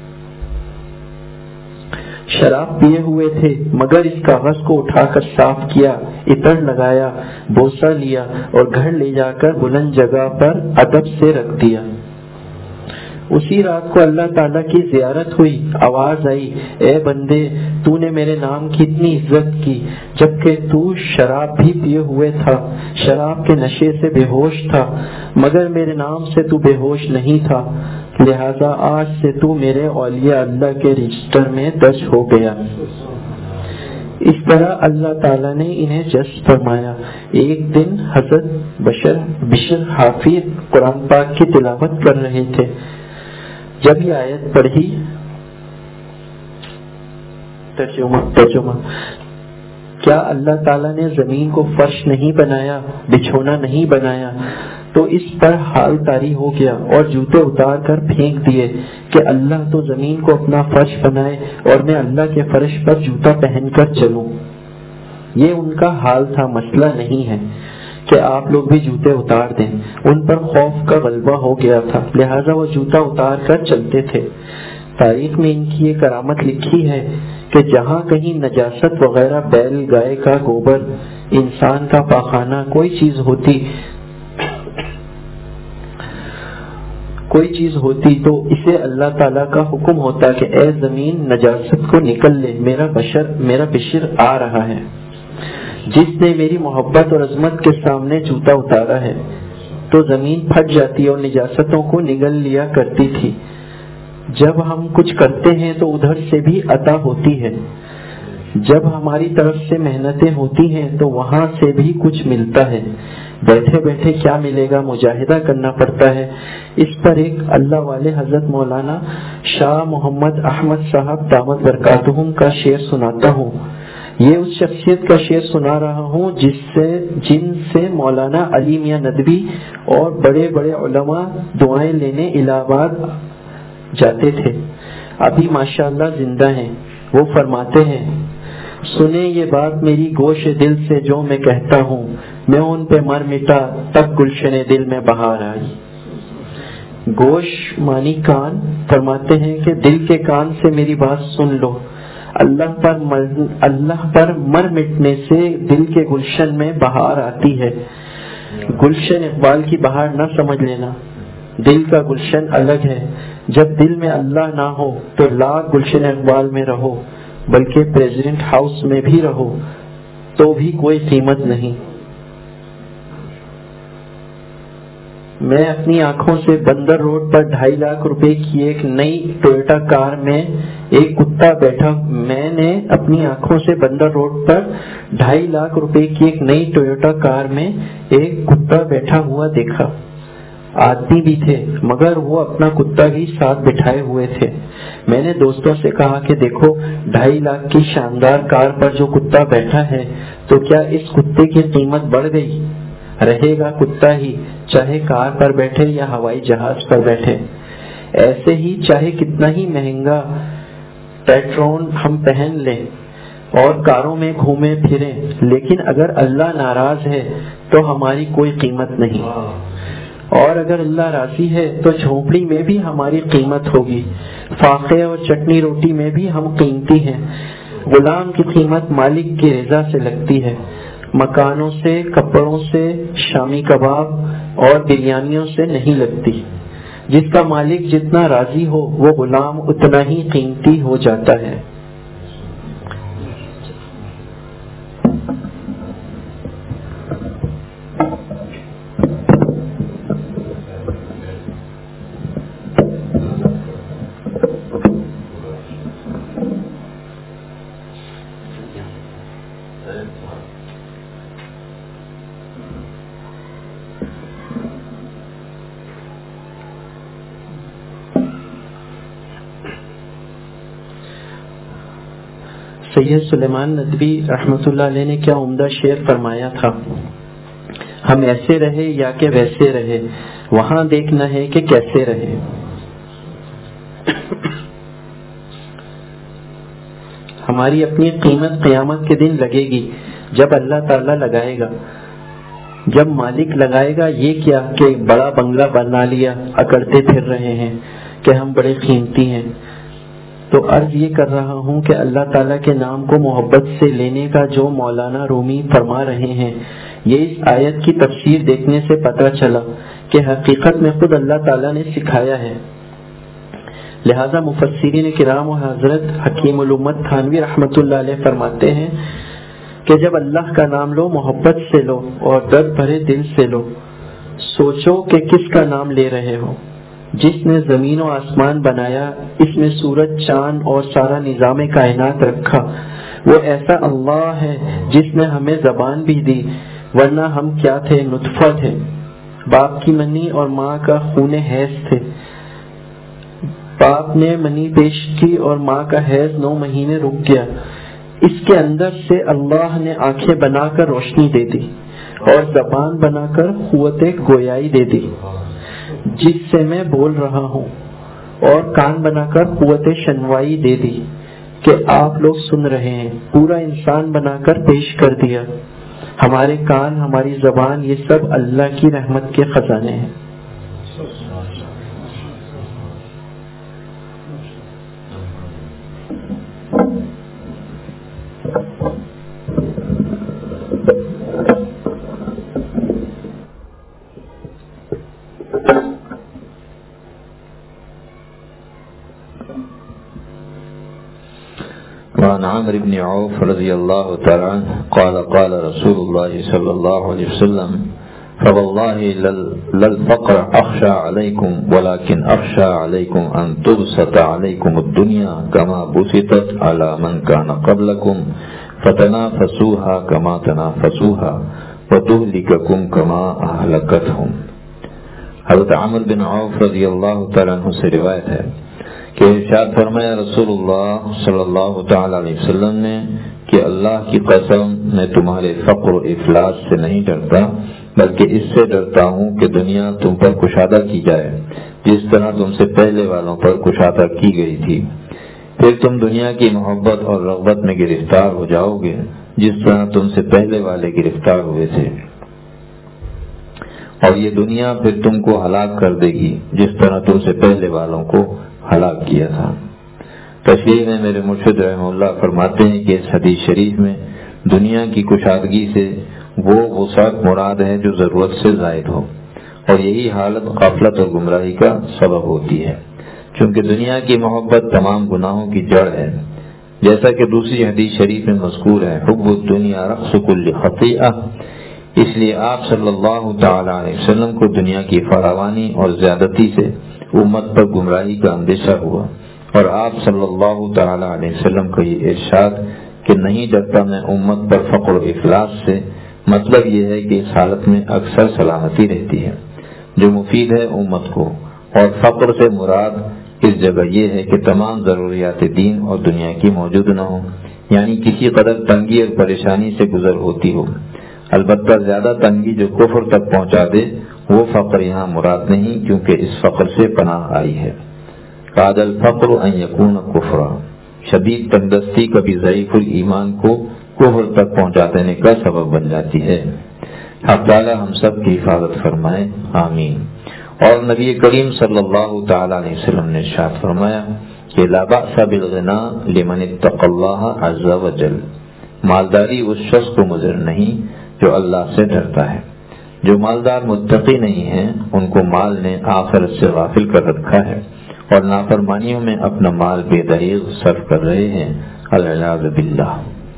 S2: شراب پیے ہوئے تھے مگر اس کاغذ کو اٹھا کر صاف کیا، عطر لگایا، بوسہ لیا اور گھر لے جا کر بلند جگہ پر ادب سے رکھ دیا۔ اسی رات کو اللہ تعالیٰ کی زیارت ہوئی، آواز آئی، اے بندے تو نے میرے نام کی اتنی عزت کی جبکہ تو شراب بھی پیے ہوئے تھا، شراب کے نشے سے بے ہوش تھا، مگر میرے نام سے تو بے ہوش نہیں تھا، لہذا آج سے تو میرے اولیاء اللہ کے رجسٹر میں درج ہو گیا۔ اس طرح اللہ تعالیٰ نے انہیں جذب فرمایا۔ ایک دن حضرت بشر حافی قرآن پاک کی تلاوت کر رہے تھے، جب یہ آیت پڑھی ترجمہ کیا اللہ تعالیٰ نے زمین کو فرش نہیں بنایا، بچھونا نہیں بنایا؟ تو اس پر حال طاری ہو گیا اور جوتے اتار کر پھینک دیے کہ اللہ تو زمین کو اپنا فرش بنائے اور میں اللہ کے فرش پر جوتا پہن کر چلوں۔ یہ ان کا حال تھا، مسئلہ نہیں ہے کہ آپ لوگ بھی جوتے اتار دیں، ان پر خوف کا غلبہ ہو گیا تھا، لہذا وہ جوتا اتار کر چلتے تھے۔ تاریخ میں ان کی یہ کرامت لکھی ہے کہ جہاں کہیں نجاست وغیرہ، بیل گائے کا گوبر، انسان کا پاخانہ، کوئی چیز ہوتی تو اسے اللہ تعالیٰ کا حکم ہوتا کہ اے زمین نجاست کو نکل لے، میرا بشر آ رہا ہے، جس نے میری محبت اور عظمت کے سامنے جوتا اتارا ہے، تو زمین پھٹ جاتی اور نجاستوں کو نگل لیا کرتی تھی۔ جب ہم کچھ کرتے ہیں تو ادھر سے بھی عطا ہوتی ہے، جب ہماری طرف سے محنتیں ہوتی ہیں تو وہاں سے بھی کچھ ملتا ہے، بیٹھے بیٹھے کیا ملے گا، مجاہدہ کرنا پڑتا ہے۔ اس پر ایک اللہ والے حضرت مولانا شاہ محمد احمد صاحب دامت برکاتہم کا شعر سناتا ہوں۔ یہ اس شخصیت کا شعر سنا رہا ہوں جن سے مولانا علی میاں ندوی اور بڑے بڑے علماء دعائیں لینے الہ آباد جاتے تھے، ابھی ماشاءاللہ زندہ ہیں۔ وہ فرماتے ہیں، سنیں یہ بات میری گوش دل سے جو میں کہتا ہوں، میں ان پہ مر مٹا تب گلشن دل میں بہار آئی۔ گوش مانی کان، فرماتے ہیں کہ دل کے کان سے میری بات سن لو، اللہ پر مر مٹنے سے دل کے گلشن میں بہار آتی ہے۔ گلشن اقبال کی بہار نہ سمجھ لینا، دل کا گلشن الگ ہے۔ جب دل میں اللہ نہ ہو تو لاکھ گلشن اقبال میں رہو، بلکہ پریزیڈنٹ ہاؤس میں بھی رہو تو بھی کوئی قیمت نہیں۔ میں اپنی آنکھوں سے بندر روڈ پر 2.5 لاکھ روپے کی ایک نئی ٹویوٹا کار میں ایک کتا بیٹھا، میں نے اپنی آنکھوں سے بندر روڈ پر 2.5 لاکھ روپے کی ایک نئی ٹویوٹا کار میں ایک کتا بیٹھا ہوا دیکھا۔ آدمی بھی تھے مگر وہ اپنا کتا ہی ساتھ بٹھائے ہوئے تھے۔ میں نے دوستوں سے کہا کہ دیکھو 2.5 لاکھ کی شاندار کار پر جو کتا بیٹھا ہے تو کیا اس کتے کی قیمت بڑھ گئی؟ رہے گا کتا ہی، چاہے کار پر بیٹھے یا ہوائی جہاز پر بیٹھے۔ ایسے ہی چاہے کتنا ہی مہنگا پیٹرون ہم پہن لیں، اور کاروں میں گھومے پھریں، لیکن اگر اللہ ناراض ہے تو ہماری کوئی قیمت نہیں، اور اگر اللہ راضی ہے تو جھونپڑی میں بھی ہماری قیمت ہوگی، فاقے اور چٹنی روٹی میں بھی ہم قیمتی ہیں۔ غلام کی قیمت مالک کی رضا سے لگتی ہے، مکانوں سے، کپڑوں سے، شامی کباب اور بریانیوں سے نہیں لگتی۔ جس کا مالک جتنا راضی ہو وہ غلام اتنا ہی قیمتی ہو جاتا ہے۔ سید سلیمان ندوی رحمۃ اللہ علیہ نے کیا عمدہ شعر فرمایا تھا، ہم ایسے رہے یا کہ ویسے رہے، وہاں دیکھنا ہے کہ کیسے رہے۔ ہماری اپنی قیمت قیامت کے دن لگے گی، جب اللہ تعالیٰ لگائے گا، جب مالک لگائے گا۔ یہ کیا کہ بڑا بنگلہ بنا لیا، اکڑتے پھر رہے ہیں کہ ہم بڑے قیمتی ہیں۔ تو عرض یہ کر رہا ہوں کہ اللہ تعالیٰ کے نام کو محبت سے لینے کا جو مولانا رومی فرما رہے ہیں، یہ اس آیت کی تفسیر دیکھنے سے پتہ چلا کہ حقیقت میں خود اللہ تعالیٰ نے سکھایا ہے۔ لہذا مفسرین کرام و حضرت حکیم الامت تھانوی رحمۃ اللہ علیہ فرماتے ہیں کہ جب اللہ کا نام لو محبت سے لو اور درد بھرے دل سے لو، سوچو کہ کس کا نام لے رہے ہو۔ جس نے زمین و آسمان بنایا، اس میں سورج چاند اور سارا نظام کائنات رکھا، وہ ایسا اللہ ہے جس نے ہمیں زبان بھی دی، ورنہ ہم کیا تھے، نطفہ تھے، باپ کی منی اور ماں کا خون حیض تھے۔ باپ نے منی پیش کی اور ماں کا حیض 9 مہینے رک گیا، اس کے اندر سے اللہ نے آنکھیں بنا کر روشنی دے دی اور زبان بنا کر قوت گویائی دے دی، جس سے میں بول رہا ہوں، اور کان بنا کر قوت شنوائی دے دی کہ آپ لوگ سن رہے ہیں، پورا انسان بنا کر پیش کر دیا۔ ہمارے کان، ہماری زبان، یہ سب اللہ کی رحمت کے خزانے ہیں۔
S1: وعن عمرو بن عوف رضي الله تعالى عنه قال قال رسول الله صلى الله عليه وسلم فوالله للفقر أخشى عليكم ولكن أخشى عليكم أن تبسط عليكم الدنيا كما بسطت على من كان قبلكم فتنافسوها كما تنافسوها وتهلككم كما أهلكتهم۔ حضرت عمرو بن عوف رضی اللہ تعالیٰ عنہ سے روایت ہے کہ ارشاد فرمایا رسول اللہ صلی اللہ تعالی علیہ وسلم نے کہ اللہ کی قسم میں تمہارے فقر و افلاس سے نہیں ڈرتا، بلکہ اس سے ڈرتا ہوں کہ دنیا تم پر کشادہ کی جائے جس طرح تم سے پہلے والوں پر کشادہ کی گئی تھی، پھر تم دنیا کی محبت اور رغبت میں گرفتار ہو جاؤ گے جس طرح تم سے پہلے والے گرفتار ہوئے تھے، اور یہ دنیا پھر تم کو ہلاک کر دے گی جس طرح تم سے پہلے والوں کو ہلاک کیا تھا۔ تشریح میں میرے مرشد رحمہ اللہ فرماتے ہیں کہ اس حدیث شریف میں دنیا کی کشادگی سے وہ وسعت مراد ہے جو ضرورت سے زائد ہو، اور یہی حالت غفلت اور گمراہی کا سبب ہوتی ہے، چونکہ دنیا کی محبت تمام گناہوں کی جڑ ہے، جیسا کہ دوسری حدیث شریف میں مذکور ہے حب الدنیا رأس کل خطیئہ۔ اس لیے آپ صلی اللہ تعالی علیہ وسلم کو دنیا کی فراوانی اور زیادتی سے امت پر گمراہی کا اندیشہ ہوا، اور آپ صلی اللہ تعالی علیہ وسلم کا یہ ارشاد کہ نہیں ڈرتا میں امت پر فقر و افلاس سے، مطلب یہ ہے کہ اس حالت میں اکثر سلامتی رہتی ہے جو مفید ہے امت کو، اور فقر سے مراد اس جگہ یہ ہے کہ تمام ضروریات دین اور دنیا کی موجود نہ ہو، یعنی کسی قدر تنگی اور پریشانی سے گزر ہوتی ہو، البتہ زیادہ تنگی جو کفر تک پہنچا دے وہ فقر یہاں مراد نہیں، کیونکہ اس فقر سے پناہ آئی ہے۔ قاد الفقر ان یکون کفرا، شدید تندرستی کبھی ضعیف الایمان کو کفر تک پہنچا دینے کا سبب بن جاتی ہے۔ حق تعالی ہم سب کی حفاظت فرمائے، آمین۔ اور نبی کریم صلی اللہ تعالی علیہ وسلم نے ارشاد فرمایا کہ لا بأس بالغنا لمن اتقى اللہ عز وجل، مالداری اس شخص کو مضر نہیں جو اللہ سے ڈرتا ہے۔ جو مالدار متقی نہیں ہیں ان کو مال نے آخرت سے غافل کر رکھا ہے اور نافرمانیوں میں اپنا مال بے دریغ صرف کر رہے ہیں، العیاذ باللہ۔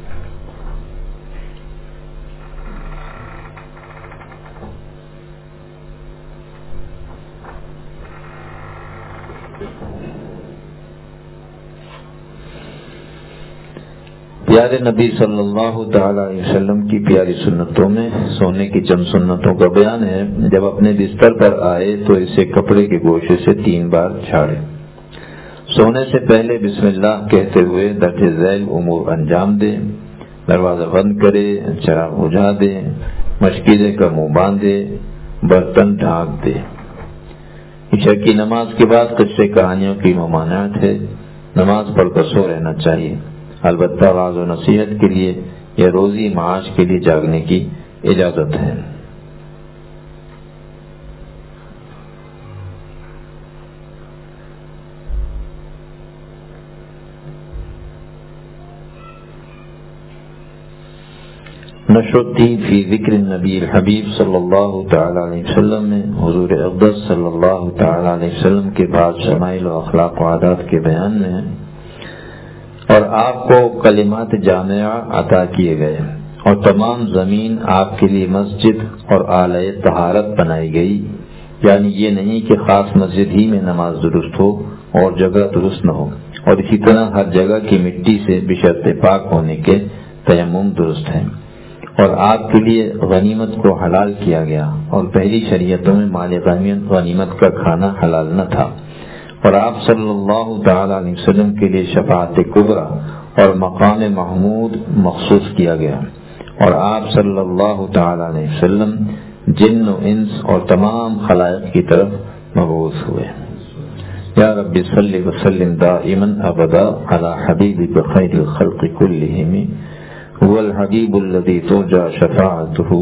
S1: پیارے نبی صلی اللہ تعالی علیہ وسلم کی پیاری سنتوں میں سونے کی چند سنتوں کا بیان ہے۔ جب اپنے بستر پر آئے تو اسے کپڑے کے گوشے سے 3 بار جھاڑے۔ سونے سے پہلے بسم اللہ کہتے ہوئے درج ذیل امور انجام دے، دروازہ بند کرے، چراغ بجھا دے، مشکیزے کا منہ باندھے، برتن ڈھانک دے۔ عشاء کی نماز کے بعد قصے کہانیوں کی ممانعت ہے، نماز پڑھ کر سو رہنا چاہیے، البتہ واعظ و نصیحت کے لیے یا روزی معاش کے لیے جاگنے کی اجازت ہے۔ نشرتی فی ذکر النبی الحبیب صلی اللہ تعالی علیہ وسلم میں حضور اقدس صلی اللہ تعالی علیہ وسلم کے بعد شمائل و اخلاق و عادات کے بیان میں اور آپ کو کلمات جامعہ عطا کیے گئے اور تمام زمین آپ کے لیے مسجد اور آلہ طہارت بنائی گئی، یعنی یہ نہیں کہ خاص مسجد ہی میں نماز درست ہو اور جگہ درست نہ ہو، اور اسی طرح ہر جگہ کی مٹی سے بشرط پاک ہونے کے تیمم درست ہے۔ اور آپ کے لیے غنیمت کو حلال کیا گیا، اور پہلی شریعتوں میں مال غنیمت کا کھانا حلال نہ تھا، اور آپ صلی اللہ تعالی علیہ وسلم کے لیے شفاعت کبریٰ اور مقام محمود مخصوص کیا گیا، اور آپ صلی اللہ تعالی علیہ وسلم جن و انس اور تمام خلائق کی طرف مبعوث ہوئے۔ یا رب صلی وسلم دائما ابدا علی حبیبک خیر الخلق کلہم هو الحبیب الذی ترجى شفاعته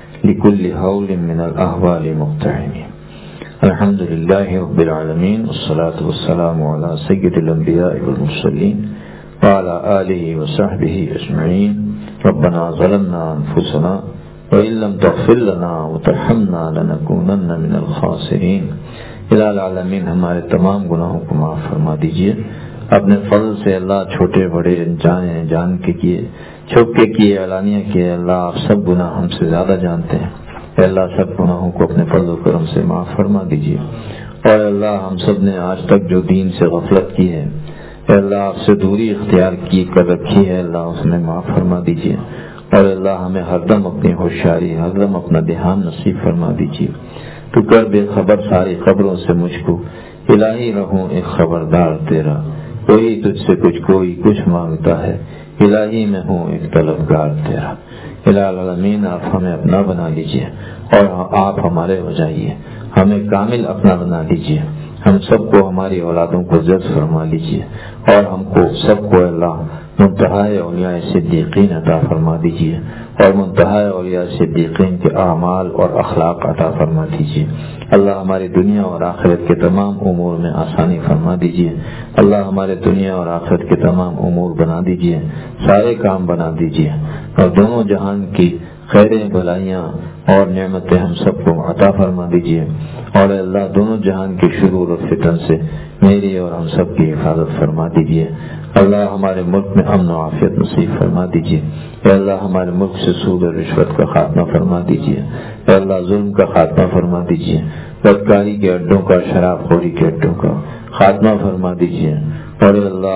S1: لكل حول من الاحوال مقتحم۔ الحمد للہ رب العالمین، والصلاة والسلام علی سید الانبیاء والمرسلین وعلی آلہ وصحبہ اجمعین۔ ربنا ظلمنا انفسنا وإن لم تغفر لنا وترحمنا لنکونن من الخاسرین۔ الہ العالمین ہمارے تمام گناہوں کو معاف فرما دیجیے، اپنے فضل سے اللہ، چھوٹے بڑے جان کے کیے، چھپ کے کیے، علانیہ کیے، اللہ آپ سب گناہ ہم سے زیادہ جانتے ہیں، اے اللہ سب گناہوں کو اپنے فضل و کرم سے معاف فرما دیجیے، اور اللہ ہم سب نے آج تک جو دین سے غفلت کی ہے، اے اللہ آپ سے دوری اختیار کی کر رکھی ہے، اللہ اس میں معاف فرما دیجیے، اور اللہ ہمیں ہر دم اپنی ہوشیاری، ہر دم اپنا دھیان نصیب فرما دیجیے۔ تو کر بے خبر ساری خبروں سے مجھ کو، الہی رہوں ایک خبردار تیرا، کوئی تجھ سے کوئی کچھ مانگتا ہے، الہی میں ہوں ایک طلبگار تیرا۔ الہ العالمین آپ ہمیں اپنا بنا لیجئے اور آپ ہمارے ہو جائیے، ہمیں کامل اپنا بنا لیجئے، ہم سب کو ہماری اولادوں کو عزت فرما لیجئے، اور ہم کو سب کو اللہ منتہائے اولیاء صدیقین عطا فرما دیجئے، اور منتہائے اولیاء صدیقین کے اعمال اور اخلاق عطا فرما دیجئے۔ اللہ ہماری دنیا اور آخرت کے تمام امور میں آسانی فرما دیجئے، اللہ ہمارے دنیا اور آخرت کے تمام امور بنا دیجئے، سارے کام بنا دیجئے، اور دونوں جہان کی خیریں بھلائیاں اور نعمتیں ہم سب کو عطا فرما دیجئے، اور اللہ دونوں جہان کے شرور اور فتن سے میری اور ہم سب کی حفاظت فرما دیجئے۔ اللہ ہمارے ملک میں امن و عافیت نصیب فرما دیجئے، اے اللہ ہمارے ملک سے سود اور رشوت کا خاتمہ فرما دیجئے، اے اللہ ظلم کا خاتمہ فرما دیجئے، بدکاری کے اڈوں کا، شراب خوری کے اڈوں کا خاتمہ فرما دیجئے، اور اے اللہ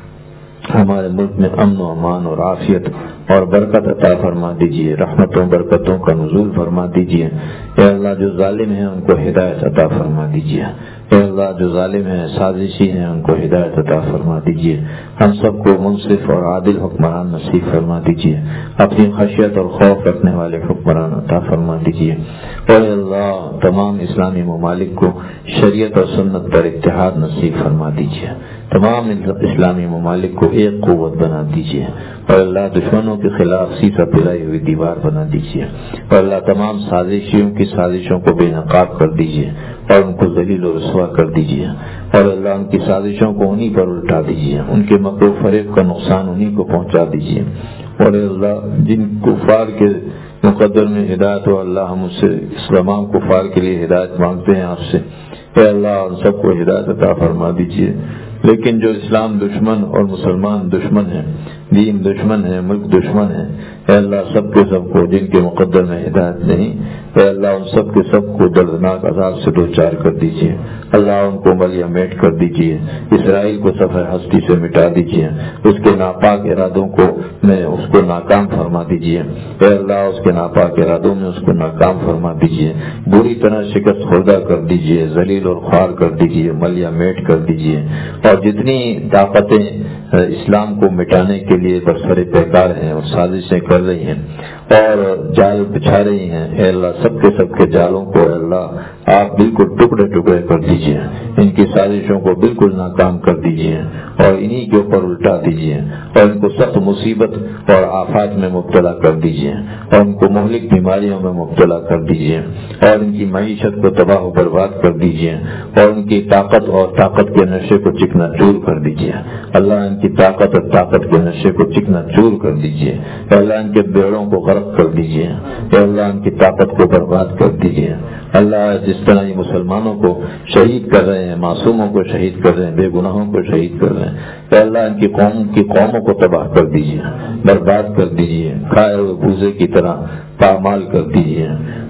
S1: ہمارے ملک میں امن و امان اور عافیت اور برکت عطا فرما دیجئے، رحمتوں برکتوں کا نزول فرما دیجئے، اے اللہ جو ظالم ہیں ان کو ہدایت عطا فرما دیجئے، اے اللہ جو ظالم ہیں سازشی ہیں ان کو ہدایت عطا فرما دیجیے، ہم سب کو منصف اور عادل حکمران نصیب فرما دیجیے، اپنی خشیت اور خوف رکھنے والے حکمران عطا فرما دیجیے، اور اے اللہ تمام اسلامی ممالک کو شریعت اور سنت پر اتحاد نصیب فرما دیجیے، تمام اسلامی ممالک کو ایک قوت بنا دیجیے، اور اللہ دشمنوں کے خلاف سیسا پلائی ہوئی دیوار بنا دیجیے، اور اللہ تمام سازشیوں کی سازشوں کو بے نقاب کر دیجیے اور ان کو ذلیل و رسوا کر دیجیے، اور اللہ ان کی سازشوں کو انہی پر الٹا دیجیے، ان کے مکر و فریب کا نقصان انہی کو پہنچا دیجیے، اور اللہ جن کفار کے مقدر میں ہدایت ہو اللہ ہم اس سے اس تمام کفار کے لیے ہدایت مانگتے ہیں آپ سے، اے اللہ ان سب کو ہدایت عطا فرما دیجیے، لیکن جو اسلام دشمن اور مسلمان دشمن ہیں، دین دشمن ہے، ملک دشمن ہے، اے اللہ سب کے سب کو جن کے مقدر میں ہدایت نہیں، اے اللہ ان سب کے سب کو دردناک عذاب سے دوچار کر دیجیے، اللہ ان کو ملیہ میٹ کر دیجیے، اسرائیل کو صفحہ ہستی سے مٹا دیجیے، اس کے ناپاک ارادوں کو میں اس کو ناکام فرما دیجیے، اے اللہ اس کے ناپاک ارادوں میں اس کو ناکام فرما دیجیے، بری طرح شکست خوردہ کر دیجیے، ذلیل اور خوار کر دیجیے، ملیہ میٹ کر دیجیے، اور جتنی طاقتیں اسلام کو مٹانے کے لیے برسر پیکار ہیں اور سازشیں کر رہی ہیں اور جال بچھا رہی ہیں، اے اللہ سب کے جالوں کو اے اللہ آپ بالکل ٹکڑے ٹکڑے کر دیجیے، ان کی سازشوں کو بالکل ناکام کر دیجیے اور انہی کے اوپر الٹا دیجیے، اور ان کو سخت مصیبت اور آفات میں مبتلا کر دیجیے، اور ان کو مہلک بیماریوں میں مبتلا کر دیجیے، اور ان کی معیشت کو تباہ و برباد کر دیجیے، اور ان کی طاقت کے نشے کو چکنا چور کر دیجیے، اللہ ان کی طاقت کے نشے کو چکنا چور کر دیجیے، اللہ ان کے بیڑوں کو غرق کر دیجیے، اللہ ان کی طاقت کو برباد کر دیجیے، اللہ جس طرح یہ مسلمانوں کو شہید کر رہے ہیں، معصوموں کو شہید کر رہے ہیں، بے گناہوں کو شہید کر رہے ہیں، اللہ ان کی قوموں کو تباہ کر دیجیے، برباد کر دیجیے، کھائے ہوئے بھوزے کی طرح پامال کر دیجیے،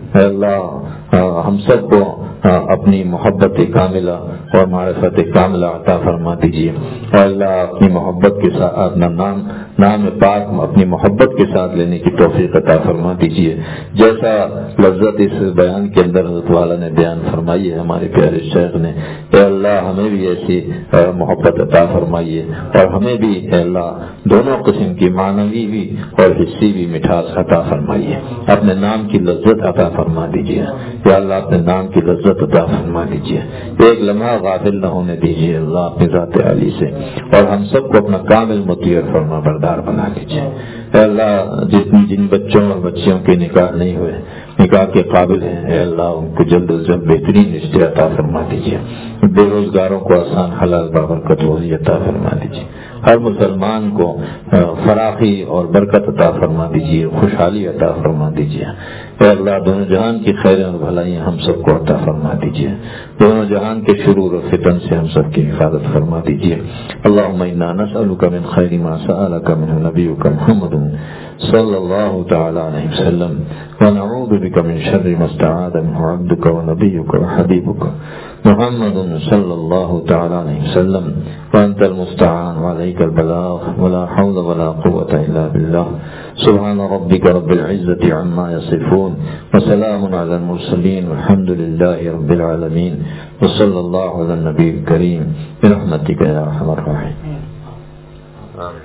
S1: اللہ ہم سب کو اپنی محبت کاملہ اور معرفت کاملہ عطا فرما دیجیے، اور اللہ اپنی محبت کے ساتھ اپنا نام پاک اپنی محبت کے ساتھ لینے کی توفیق عطا فرما دیجیے، جیسا لذت اس بیان کے اندر حضرت والا نے بیان فرمائی ہے ہمارے پیارے شیخ نے، اے اللہ ہمیں بھی ایسی محبت عطا فرمائیے، اور ہمیں بھی اے اللہ دونوں قسم کی معنوی بھی اور حصی بھی مٹھاس عطا فرمائیے، اپنے نام کی لذت عطا فرما دیجیے، یا اللہ اپنے نام کی لذت عطا فرما دیجیے، ایک لمحہ غافل نہ ہونے دیجیے اللہ اپنی ذات عالی سے، اور ہم سب کو اپنا کامل مطیع اور فرما بردار بنا دیجیے، اے اللہ جن بچوں اور بچیوں کے نکاح نہیں ہوئے، نکاح کے قابل ہیں، اے اللہ ان کو جلد از جلد بہترین رشتے عطا فرما دیجیے، بے روزگاروں کو آسان حلال بابرکت روزی عطا فرما دیجیے، ہر مسلمان کو فراخی اور برکت عطا فرما دیجیے، خوشحالی عطا فرما دیجیے، اے اللہ دونوں جہان کی خیریں اور بھلائیاں ہم سب کو عطا فرما دیجیے، دونوں جہان کے شرور اور فتن سے ہم سب کی حفاظت فرما دیجیے، اللہم انا نسألک من خیر ما سألک منہ نبیک محمد صلی اللہ تعالی علیہ وسلم ونعوذ بک من شر ما استعاذ منہ عبدک ونبیک وحبیبک محمد صلی اللہ تعالی علیہ وسلم وانت المستعان وعلیک البلاغ ولا حول ولا قوة الا باللہ سبحان ربک رب العزة عما یصفون وسلام علی المرسلین والحمد للہ رب العالمین وصلی اللہ علی النبی الکریم برحمتک یا ارحم الراحمین.